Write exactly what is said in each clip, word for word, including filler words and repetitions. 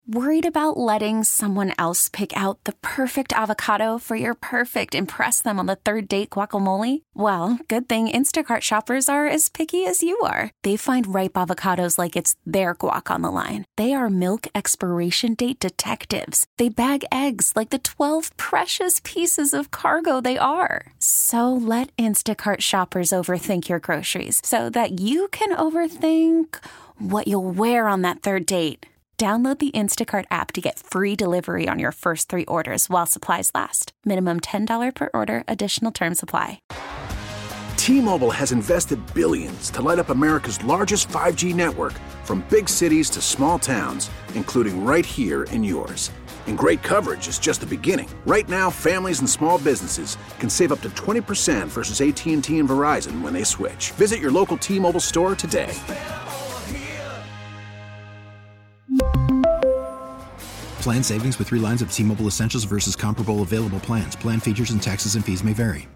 Worried about letting someone else pick out the perfect avocado for your perfect impress them on the third date guacamole? Well, good thing Instacart shoppers are as picky as you are. They find ripe avocados like it's their guac on the line. They are milk expiration date detectives. They bag eggs like the twelve precious pieces of cargo they are. So let Instacart shoppers overthink your groceries so that you can overthink what you'll wear on that third date. Download the Instacart app to get free delivery on your first three orders while supplies last. Minimum ten dollars per order. Additional terms apply. T-Mobile has invested billions to light up America's largest five G network, from big cities to small towns, including right here in yours. And great coverage is just the beginning. Right now, families and small businesses can save up to twenty percent versus A T and T and Verizon when they switch. Visit your local T-Mobile store today. Plan savings with three lines of T-Mobile Essentials versus comparable available plans. Plan features and taxes and fees may vary.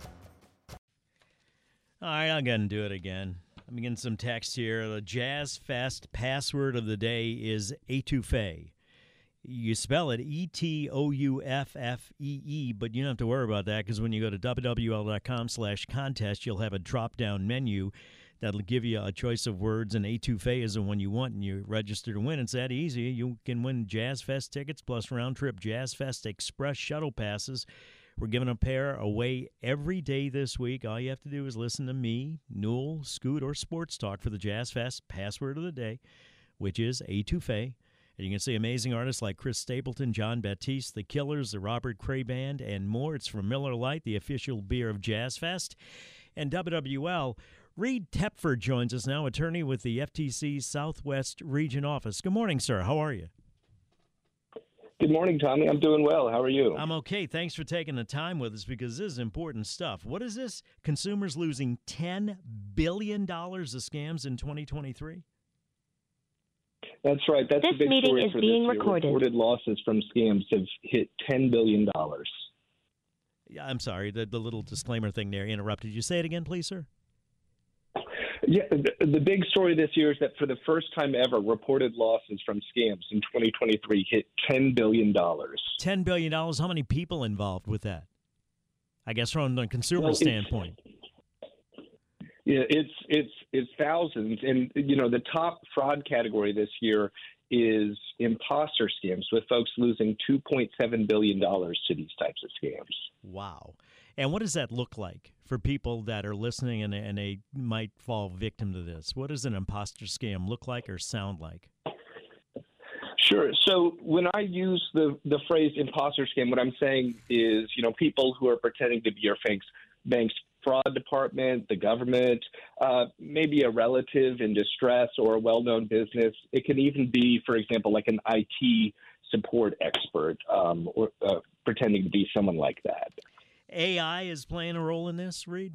All right, I'm going to do it again. I'm getting some text here. The Jazz Fest password of the day is Etouffee. You spell it E T O U F F E E, but you don't have to worry about that because when you go to W W L dot com slash contest, you'll have a drop-down menu that'll give you a choice of words, and Etouffee is the one you want, and you register to win. It's that easy. You can win Jazz Fest tickets plus round-trip Jazz Fest Express shuttle passes. We're giving a pair away every day this week. All you have to do is listen to me, Newell, Scoot, or Sports Talk for the Jazz Fest password of the day, which is Etouffee. And you can see amazing artists like Chris Stapleton, John Baptiste, The Killers, the Robert Cray Band, and more. It's from Miller Lite, the official beer of Jazz Fest. And W W L, Reed Tepford joins us now, attorney with the F T C Southwest Region Office. Good morning, sir. How are you? Good morning, Tommy. I'm doing well. How are you? I'm okay. Thanks for taking the time with us because this is important stuff. What is this? Consumers losing ten billion dollars of scams in twenty twenty-three? That's right. That's this the big meeting story is for being this year. recorded. Reported losses from scams have hit ten billion dollars. Yeah, I'm sorry. The, the little disclaimer thing there interrupted you. Say it again, please, sir. Yeah, the, the big story this year is that for the first time ever, reported losses from scams in twenty twenty-three hit ten billion dollars. ten billion dollars. How many people involved with that? I guess from the consumer well, standpoint. Yeah, it's it's it's thousands, and you know the top fraud category this year is imposter scams, with folks losing two point seven billion dollars to these types of scams. Wow. And what does that look like for people that are listening and, and they might fall victim to this? What does an imposter scam look like or sound like? Sure. So when I use the, the phrase imposter scam, what I'm saying is, you know, people who are pretending to be your bank's, bank's fraud department, the government, uh, maybe a relative in distress or a well-known business. It can even be, for example, like an I T support expert um, or uh, pretending to be someone like that. A I is playing a role in this, Reed?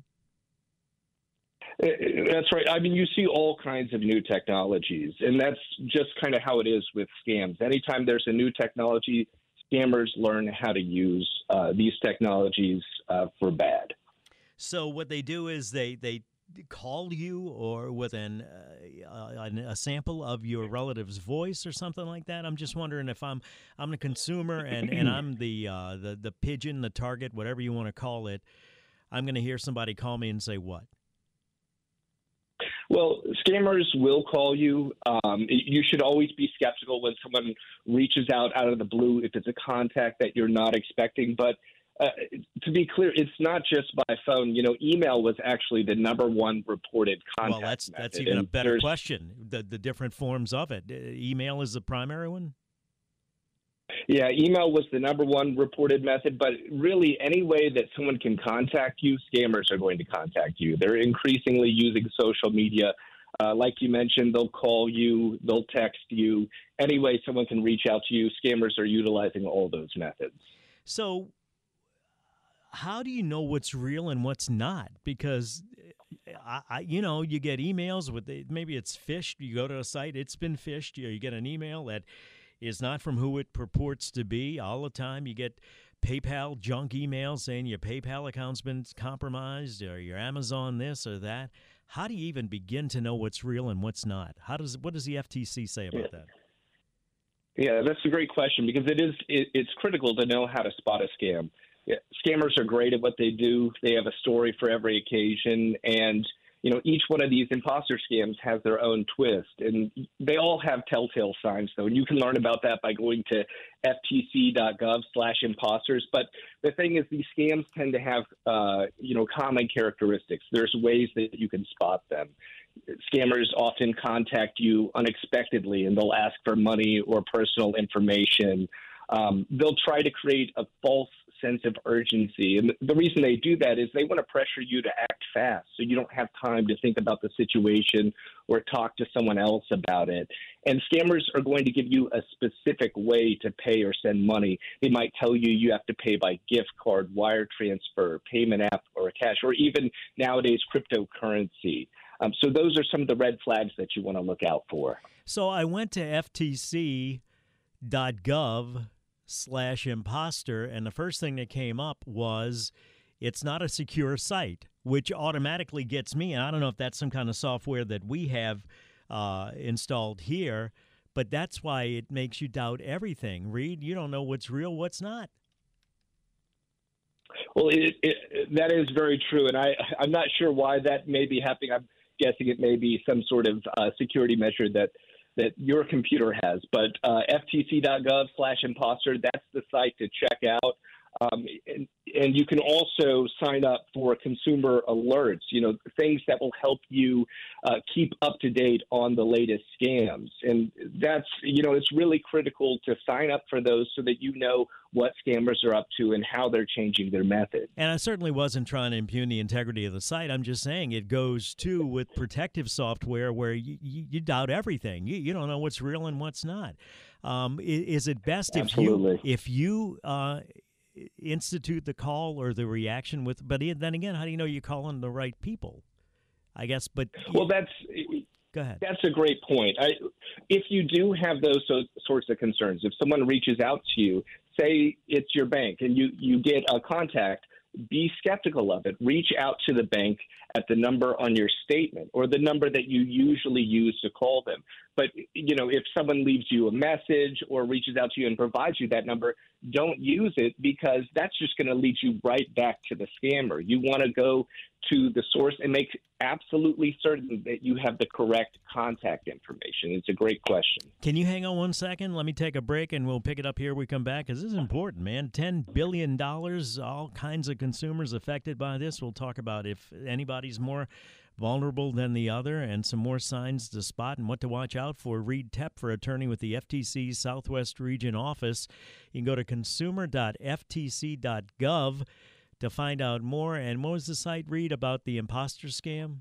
That's right. I mean, you see all kinds of new technologies, and that's just kind of how it is with scams. Anytime there's a new technology, scammers learn how to use uh, these technologies uh, for bad. So what they do is they, they call you or with an, uh, a sample of your relative's voice or something like that. I'm just wondering if I'm I'm a consumer and, and I'm the, uh, the the pigeon, the target, whatever you want to call it. I'm going to hear somebody call me and say what? Well, scammers will call you. Um, you should always be skeptical when someone reaches out out of the blue if it's a contact that you're not expecting. But uh, to be clear, it's not just by phone. You know, email was actually the number one reported contact Well, that's method. that's even and a better there's- question. The the different forms of it. Uh, Email is the primary one? Yeah, email was the number one reported method, but really any way that someone can contact you, scammers are going to contact you. They're increasingly using social media. Uh, like you mentioned, they'll call you, they'll text you. Any way someone can reach out to you, scammers are utilizing all those methods. So how do you know what's real and what's not? Because, I, I, you know, you get emails with the, maybe it's phished. You go to a site, it's been phished. You, you get an email that is not from who it purports to be. All the time you get PayPal junk emails saying your PayPal account's been compromised or your Amazon this or that. How do you even begin to know what's real and what's not? How does what does the F T C say about that? Yeah, that's a great question because it is it, it's critical to know how to spot a scam. Yeah, scammers are great at what they do. They have a story for every occasion, and you know each one of these imposter scams has their own twist, and they all have telltale signs, though. And you can learn about that by going to f t c dot gov slash imposters. But the thing is, these scams tend to have uh, you know common characteristics. There's ways that you can spot them. Scammers often contact you unexpectedly, and they'll ask for money or personal information. Um, they'll try to create a false sense of urgency. And the reason they do that is they want to pressure you to act fast so you don't have time to think about the situation or talk to someone else about it. And scammers are going to give you a specific way to pay or send money. They might tell you you have to pay by gift card, wire transfer, payment app, or cash, or even nowadays cryptocurrency. Um, so those are some of the red flags that you want to look out for. So I went to f t c dot gov slash imposter, and the first thing that came up was it's not a secure site, which automatically gets me, and I don't know if that's some kind of software that we have uh, installed here, but that's why it makes you doubt everything. Reed, you don't know what's real, what's not. Well, it, it, that is very true, and I, I'm not sure why that may be happening. I'm guessing it may be some sort of uh, security measure that that your computer has. But uh, f t c dot gov slash imposter, that's the site to check out. Um, and, and you can also sign up for consumer alerts, you know, things that will help you uh, keep up to date on the latest scams. And that's, you know, it's really critical to sign up for those so that you know what scammers are up to and how they're changing their method. And I certainly wasn't trying to impugn the integrity of the site. I'm just saying it goes, too, with protective software where you, you, you doubt everything. You, you don't know what's real and what's not. Um, is, is it best if Absolutely. you, if you uh, institute the call or the reaction with, but then again, how do you know you're calling the right people? I guess, but well, that's go ahead. That's a great point. I, if you do have those so, sorts of concerns, if someone reaches out to you, say it's your bank, and you you get a contact, be skeptical of it. Reach out to the bank at the number on your statement or the number that you usually use to call them. But, you know, if someone leaves you a message or reaches out to you and provides you that number, don't use it because that's just going to lead you right back to the scammer. You want to go to the source and make absolutely certain that you have the correct contact information. It's a great question. Can you hang on one second? Let me take a break and we'll pick it up here when we come back because this is important, man. ten billion dollars, all kinds of consumers affected by this. We'll talk about if anybody's more vulnerable than the other and some more signs to spot and what to watch out for. Reed Tepfer, attorney with the F T C Southwest Region Office. You can go to consumer dot f t c dot gov to find out more. And what was the site, Reed, about the imposter scam?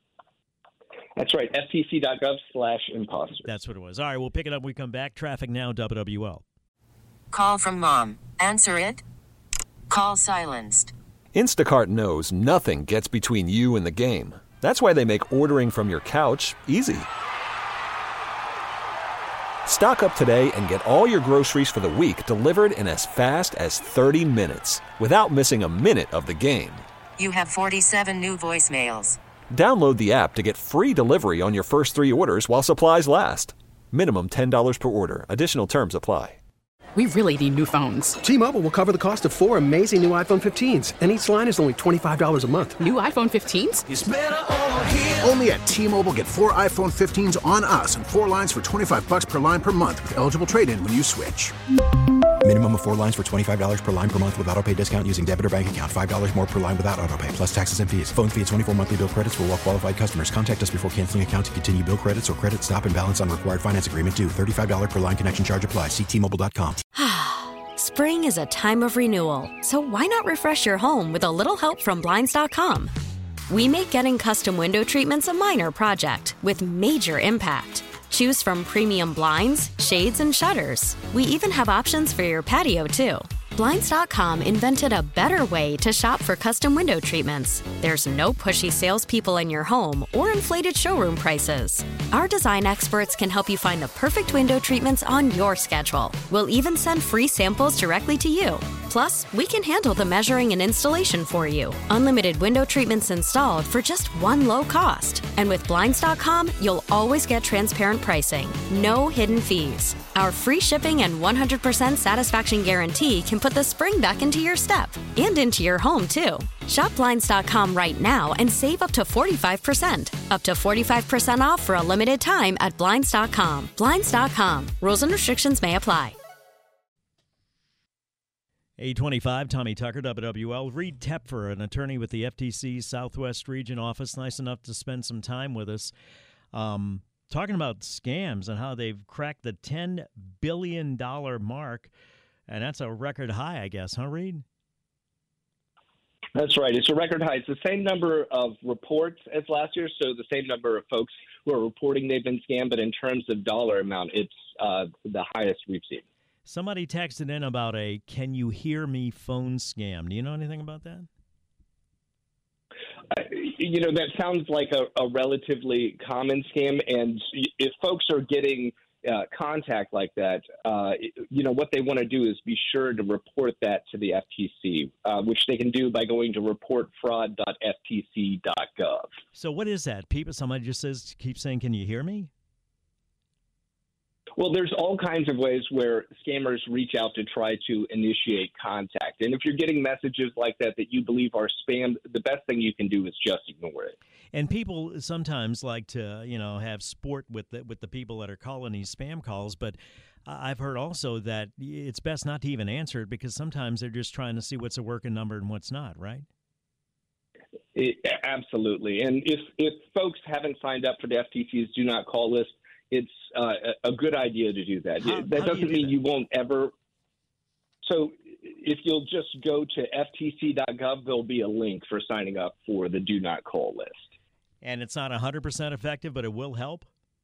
That's right, f t c dot gov slash imposter. That's what it was. All right, we'll pick it up when we come back. Traffic now, W W L. Call from mom. Answer it. Call silenced. Instacart knows nothing gets between you and the game. That's why they make ordering from your couch easy. Stock up today and get all your groceries for the week delivered in as fast as thirty minutes without missing a minute of the game. You have forty-seven new voicemails. Download the app to get free delivery on your first three orders while supplies last. Minimum ten dollars per order. Additional terms apply. We really need new phones. T-Mobile will cover the cost of four amazing new iPhone fifteens, and each line is only twenty-five dollars a month. New iPhone fifteens? It's better over here. Only at T-Mobile, get four iPhone fifteens on us and four lines for twenty-five dollars per line per month with eligible trade-in when you switch. Minimum of four lines for twenty-five dollars per line per month with autopay discount using debit or bank account. five dollars more per line without autopay, plus taxes and fees. Phone fee at twenty-four monthly bill credits for well-qualified customers. Contact us before canceling account to continue bill credits or credit stop and balance on required finance agreement due. thirty-five dollars per line connection charge applies. See T Mobile dot com. Spring is a time of renewal, so why not refresh your home with a little help from Blinds dot com? We make getting custom window treatments a minor project with major impact. Choose from premium blinds, shades, and shutters. We even have options for your patio, too. Blinds dot com invented a better way to shop for custom window treatments. There's no pushy salespeople in your home or inflated showroom prices. Our design experts can help you find the perfect window treatments on your schedule. We'll even send free samples directly to you. Plus, we can handle the measuring and installation for you. Unlimited window treatments installed for just one low cost. And with Blinds dot com, you'll always get transparent pricing. No hidden fees. Our free shipping and one hundred percent satisfaction guarantee can put the spring back into your step and into your home, too. Shop Blinds dot com right now and save up to forty-five percent. Up to forty-five percent off for a limited time at Blinds dot com. Blinds dot com. Rules and restrictions may apply. eight twenty-five, Tommy Tucker, W W L. Reed Tepfer, an attorney with the F T C Southwest Region Office, nice enough to spend some time with us, um, talking about scams and how they've cracked the ten billion dollars mark, and that's a record high, I guess, huh, Reed? That's right. It's a record high. It's the same number of reports as last year, so the same number of folks who are reporting they've been scammed, but in terms of dollar amount, it's uh, the highest we've seen. Somebody texted in about a "Can you hear me?" phone scam. Do you know anything about that? Uh, you know, that sounds like a, a relatively common scam, and if folks are getting uh, contact like that, uh, you know, what they want to do is be sure to report that to the F T C, uh, which they can do by going to report fraud dot f t c dot gov. So what is that? People, somebody just says, keep saying, "Can you hear me?" Well, there's all kinds of ways where scammers reach out to try to initiate contact. And if you're getting messages like that that you believe are spam, the best thing you can do is just ignore it. And people sometimes like to, you know, have sport with the, with the people that are calling these spam calls. But I've heard also that it's best not to even answer it because sometimes they're just trying to see what's a working number and what's not, right? It, absolutely. And if, if folks haven't signed up for the F T C's Do Not Call list, it's uh, a good idea to do that. How, that how doesn't do you mean do that? you won't ever. So if you'll just go to f t c dot gov, there'll be a link for signing up for the Do Not Call list. And it's not one hundred percent effective, but it will help?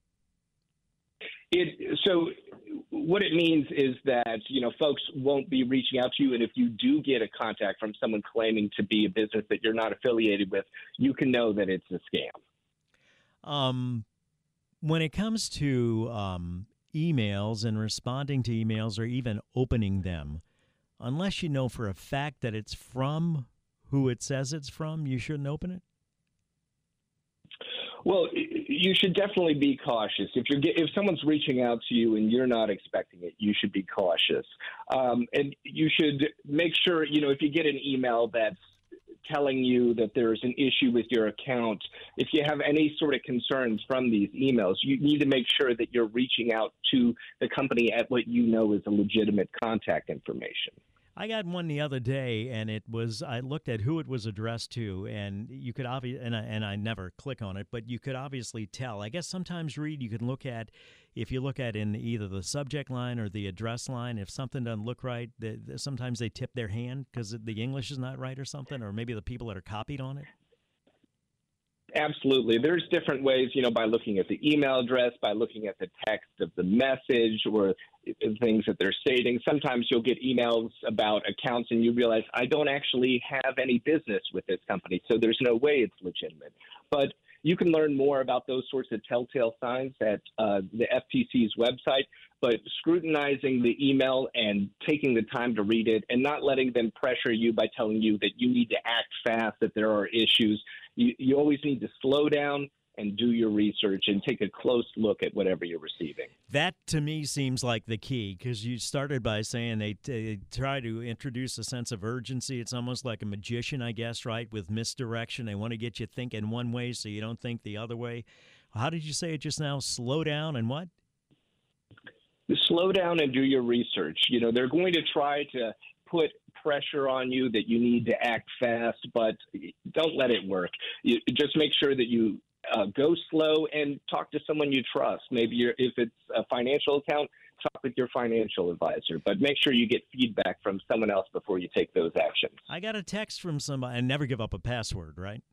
It So what it means is that, you know, folks won't be reaching out to you. And if you do get a contact from someone claiming to be a business that you're not affiliated with, you can know that it's a scam. Um. When it comes to um, emails and responding to emails or even opening them, unless you know for a fact that it's from who it says it's from, you shouldn't open it? Well, you should definitely be cautious. If you're if someone's reaching out to you and you're not expecting it, you should be cautious. Um, and you should make sure, you know, if you get an email that's telling you that there's an issue with your account, if you have any sort of concerns from these emails, you need to make sure that you're reaching out to the company at what you know is a legitimate contact information. I got one the other day, and it was, I looked at who it was addressed to, and you could obviously, and I, and I never click on it, but you could obviously tell. I guess sometimes, Reed, you can look at, if you look at in either the subject line or the address line, if something doesn't look right, they, sometimes they tip their hand because the English is not right or something, or maybe the people that are copied on it. Absolutely. There's different ways, you know, by looking at the email address, by looking at the text of the message or things that they're stating. Sometimes you'll get emails about accounts and you realize I don't actually have any business with this company, so there's no way it's legitimate. But you can learn more about those sorts of telltale signs at uh, the F T C's website, but scrutinizing the email and taking the time to read it and not letting them pressure you by telling you that you need to act fast, that there are issues. You, you always need to slow down and do your research and take a close look at whatever you're receiving. That, to me, seems like the key, because you started by saying they, they try to introduce a sense of urgency. It's almost like a magician, I guess, right, with misdirection. They want to get you thinking one way so you don't think the other way. How did you say it just now? Slow down and what? Slow down and do your research. You know, they're going to try to put pressure on you that you need to act fast, but don't let it work. You, just make sure that you uh, go slow and talk to someone you trust. Maybe you're, if it's a financial account, talk with your financial advisor, but make sure you get feedback from someone else before you take those actions. I got a text from somebody, and never give up a password, right?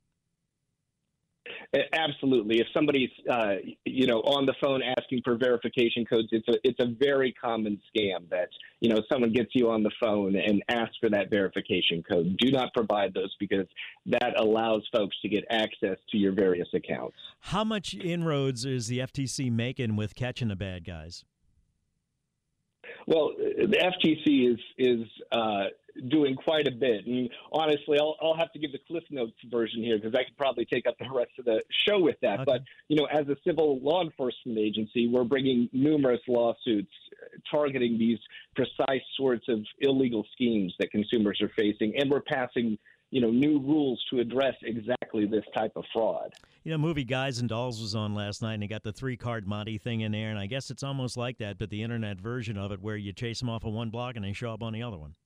Absolutely. If somebody's, uh, you know, on the phone asking for verification codes, it's a it's a very common scam that, you know, someone gets you on the phone and asks for that verification code. Do not provide those because that allows folks to get access to your various accounts. How much inroads is the F T C making with catching the bad guys? Well, the F T C is is uh, doing quite a bit, and honestly, I'll, I'll have to give the Cliff Notes version here because I could probably take up the rest of the show with that. Okay. But you know, as a civil law enforcement agency, we're bringing numerous lawsuits targeting these precise sorts of illegal schemes that consumers are facing, and we're passing, you know, new rules to address exactly this type of fraud. You know, movie Guys and Dolls was on last night, and they got the three-card Monty thing in there, and I guess it's almost like that, but the internet version of it where you chase them off of one block and they show up on the other one.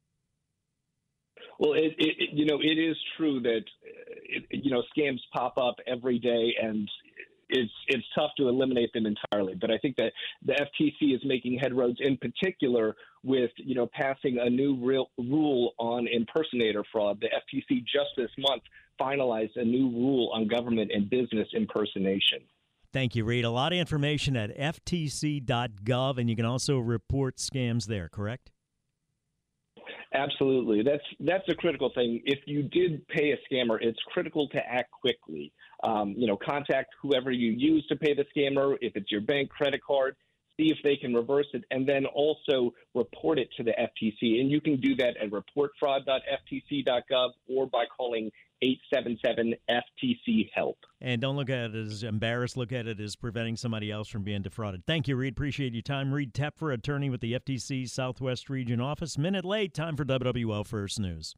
Well, it, it you know, it is true that, it, you know, scams pop up every day, and it's it's tough to eliminate them entirely. But I think that the F T C is making headroads, in particular with, you know, passing a new real rule on impersonator fraud. The F T C just this month finalized a new rule on government and business impersonation. Thank you, Reed. A lot of information at F T C dot gov, and you can also report scams there, correct? Absolutely. That's that's a critical thing. If you did pay a scammer, it's critical to act quickly. Um, you know, contact whoever you use to pay the scammer. If it's your bank credit card, see if they can reverse it, and then also report it to the F T C. And you can do that at report fraud dot F T C dot gov or by calling eight seven seven F T C help. And don't look at it as embarrassed. Look at it as preventing somebody else from being defrauded. Thank you, Reed. Appreciate your time. Reed Tepfer, attorney with the F T C Southwest Region Office. Minute late. Time for W W L First News.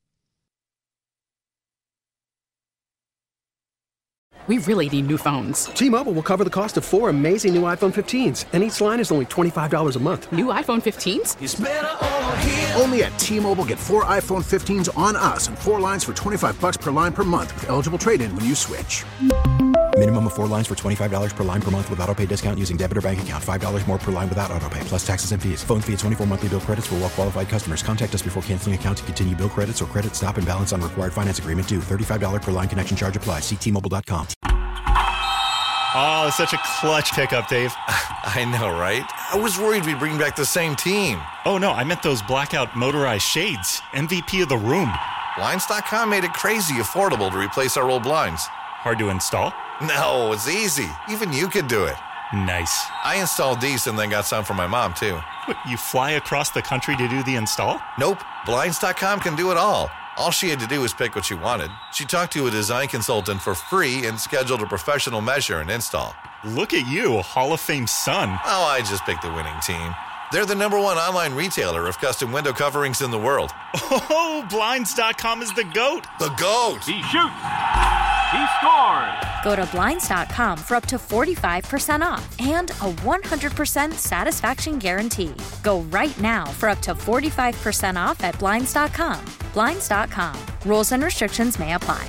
We really need new phones. T-Mobile will cover the cost of four amazing new iPhone fifteens, and each line is only twenty-five dollars a month. New iPhone fifteens? It's better over here. Only at T-Mobile, get four iPhone fifteens on us and four lines for twenty-five dollars per line per month with eligible trade-in when you switch. Minimum of four lines for twenty-five dollars per line per month with autopay discount using debit or bank account. five dollars more per line without autopay, plus taxes and fees. Phone fee at twenty-four monthly bill credits for well-qualified customers. Contact us before canceling account to continue bill credits or credit stop and balance on required finance agreement due. thirty-five dollars per line connection charge applies. See T Mobile dot com. Oh, it's such a clutch pickup, Dave. I know, right? I was worried we'd bring back the same team. Oh, no, I meant those blackout motorized shades. M V P of the room. Blinds dot com made it crazy affordable to replace our old blinds. Hard to install? No, it's easy. Even you could do it. Nice. I installed these and then got some for my mom, too. What, you fly across the country to do the install? Nope. Blinds dot com can do it all. All she had to do was pick what she wanted. She talked to a design consultant for free and scheduled a professional measure and install. Look at you, Hall of Fame son. Oh, I just picked the winning team. They're the number one online retailer of custom window coverings in the world. Oh, Blinds dot com is the GOAT. The GOAT. He shoots. He scores. Go to Blinds dot com for up to forty-five percent off and a one hundred percent satisfaction guarantee. Go right now for up to forty-five percent off at Blinds dot com. Blinds dot com. Rules and restrictions may apply.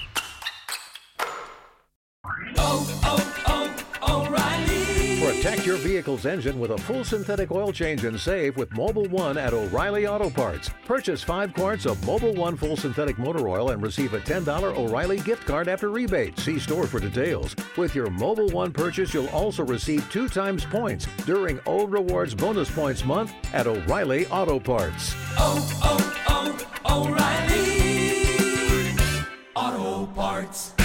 Oh, oh, oh, O'Reilly. Protect your vehicle's engine with a full synthetic oil change and save with Mobil one at O'Reilly Auto Parts. Purchase five quarts of Mobil one full synthetic motor oil and receive a ten dollars O'Reilly gift card after rebate. See store for details. With your Mobil one purchase, you'll also receive two times points during O Rewards Bonus Points Month at O'Reilly Auto Parts. Oh, oh, oh, O'Reilly Auto Parts.